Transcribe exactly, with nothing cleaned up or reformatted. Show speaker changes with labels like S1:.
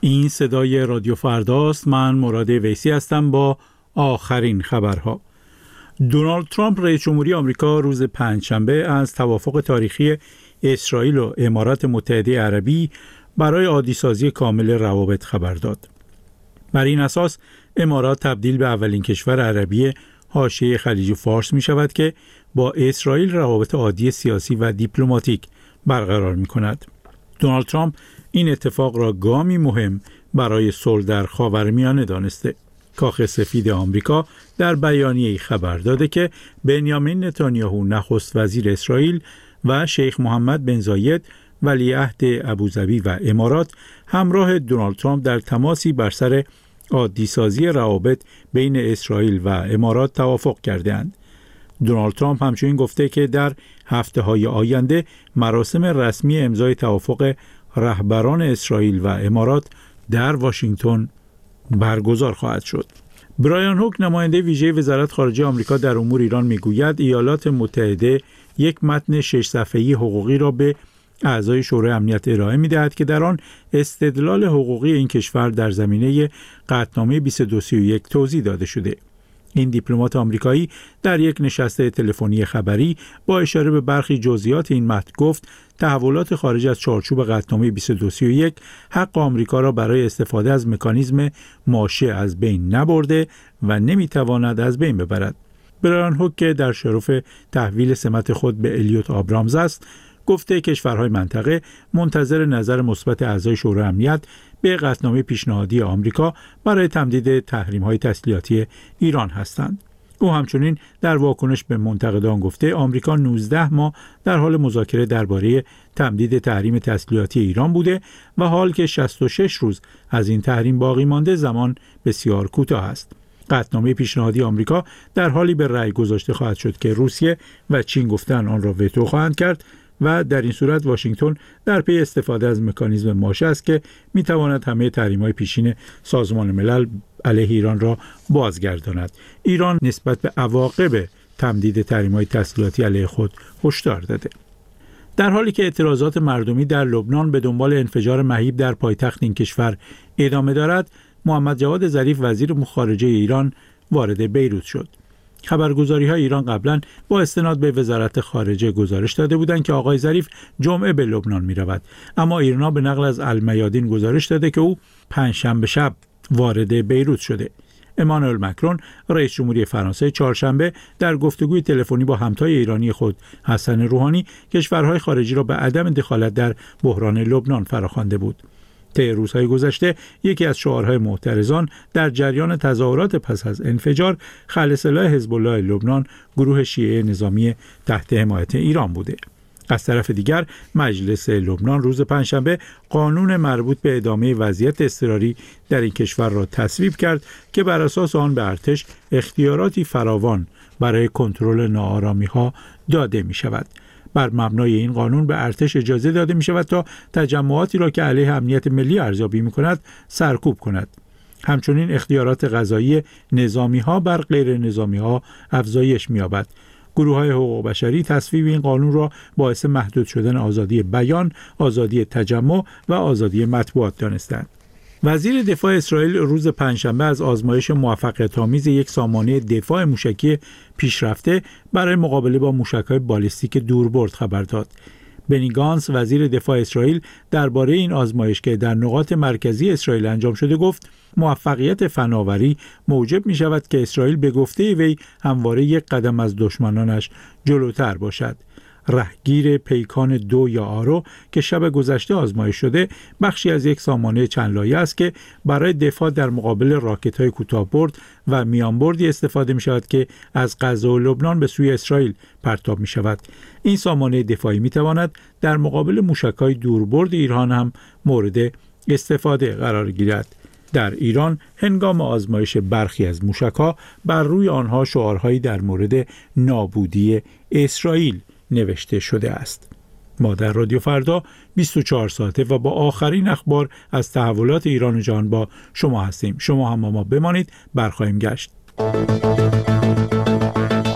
S1: این صدای رادیو فرداست. من مراد ویسی هستم با آخرین خبرها. دونالد ترامپ رئیس جمهوری آمریکا روز پنجشنبه از توافق تاریخی اسرائیل و امارات متحده عربی برای عادی‌سازی کامل روابط خبر داد. بر این اساس امارات تبدیل به اولین کشور عربی حاشیه خلیج فارس می شود که با اسرائیل روابط عادی سیاسی و دیپلماتیک برقرار می کند. دونالد ترامپ این اتفاق را گامی مهم برای صلح در خاورمیانه دانسته. کاخ سفید آمریکا در بیانیه‌ای خبر داده که بنیامین نتانیاهو نخست وزیر اسرائیل و شیخ محمد بن زاید ولیعهد ابوظبی و امارات همراه دونالد ترامپ در تماسی بر سر عادی‌سازی روابط بین اسرائیل و امارات توافق کرده‌اند. دونالد ترامپ همچنین گفته که در هفته‌های آینده مراسم رسمی امضای توافق رهبران اسرائیل و امارات در واشنگتن برگزار خواهد شد. برایان هوک نماینده ویژه وزارت خارجه آمریکا در امور ایران میگوید ایالات متحده یک متن شش صفحه‌ای حقوقی را به اعضای شورای امنیت ارائه می‌دهد که در آن استدلال حقوقی این کشور در زمینه قطعنامه بیست و دو سی و یک توضیح داده شده. این دیپلمات آمریکایی در یک نشست تلفنی خبری با اشاره به برخی جزئیات این متن گفت تحولات خارج از چارچوب قطعنامه بیست و دو سی و یک حق آمریکا را برای استفاده از مکانیزم ماشه از بین نبرده و نمیتواند از بین ببرد. برایان هوک که در شرف تحویل سمت خود به الیوت آبرامز است، گفته کشورهای منطقه منتظر نظر مثبت اعضای شورای امنیت به قطعنامه پیشنهادی آمریکا برای تمدید تحریم‌های تسلیحاتی ایران هستند. او همچنین در واکنش به منتقدان گفته آمریکا نوزده ماه در حال مذاکره درباره تمدید تحریم تسلیحاتی ایران بوده و حال که شصت و شش روز از این تحریم باقی مانده زمان بسیار کوتاه است. قطعنامه پیشنهادی آمریکا در حالی به رأی گذاشته خواهد شد که روسیه و چین گفتن آن را وتو خواهند کرد و در این صورت واشنگتن در پی استفاده از مکانیزم ماشه است که میتواند همه تحریم‌های پیشین سازمان ملل علیه ایران را بازگرداند. ایران نسبت به عواقب تمدید تحریم‌های تسلیحاتی علیه خود هشدار داده. در حالی که اعتراضات مردمی در لبنان به دنبال انفجار مهیب در پایتخت این کشور ادامه دارد، محمد جواد ظریف وزیر امور خارجه ایران وارد بیروت شد. خبرگزاری‌های ایران قبلا با استناد به وزارت خارجه گزارش داده بودند که آقای ظریف جمعه به لبنان می‌رود، اما ایرنا به نقل از المیادین گزارش داده که او پنجشنبه شب وارد بیروت شده. امانوئل مکرون رئیس جمهوری فرانسه چهارشنبه در گفتگوی تلفنی با همتای ایرانی خود حسن روحانی کشورهای خارجی را به عدم دخالت در بحران لبنان فراخوانده بود. طی روزهای گذشته یکی از شعارهای معترضان در جریان تظاهرات پس از انفجار خلع سلاح حزب الله لبنان گروه شیعه نظامی تحت حمایت ایران بوده. از طرف دیگر مجلس لبنان روز پنجشنبه قانون مربوط به ادامه وضعیت اضطراری در این کشور را تصویب کرد که بر اساس آن به ارتش اختیاراتی فراوان برای کنترل ناآرامی‌ها داده می شود. بر مبنای این قانون به ارتش اجازه داده می شود تا تجمعاتی را که علیه امنیت ملی ارزیابی می کند سرکوب کند. همچنین اختیارات قضایی نظامی ها بر غیر نظامی ها افزایش می یابد. گروه های حقوق بشری تصویب این قانون را باعث محدود شدن آزادی بیان، آزادی تجمع و آزادی مطبوعات دانستند. وزیر دفاع اسرائیل روز پنجشنبه از آزمایش موفقیت‌آمیز یک سامانه دفاع موشکی پیشرفته برای مقابله با موشک‌های بالستیک دوربرد خبر داد. بنی گانس وزیر دفاع اسرائیل درباره این آزمایش که در نقاط مرکزی اسرائیل انجام شده گفت موفقیت فناوری موجب می شود که اسرائیل به گفته وی همواره یک قدم از دشمنانش جلوتر باشد. رهگیر پیکان دو یا آرو که شب گذشته آزمایش شده بخشی از یک سامانه چند لایه است که برای دفاع در مقابل راکت‌های کوتاه‌برد و میانبردی استفاده می شود که از غزه و لبنان به سوی اسرائیل پرتاب می شود. این سامانه دفاعی می تواند در مقابل موشک‌های دوربرد ایران هم مورد استفاده قرار گیرد. در ایران هنگام آزمایش برخی از موشک‌ها بر روی آنها شعارهایی در مورد نابودی اسرائیل نوشته شده است. ما در رادیو فردا بیست و چهار ساعته و با آخرین اخبار از تحولات ایران و جهان با شما هستیم. شما هم با ما بمانید، برخواهیم گشت.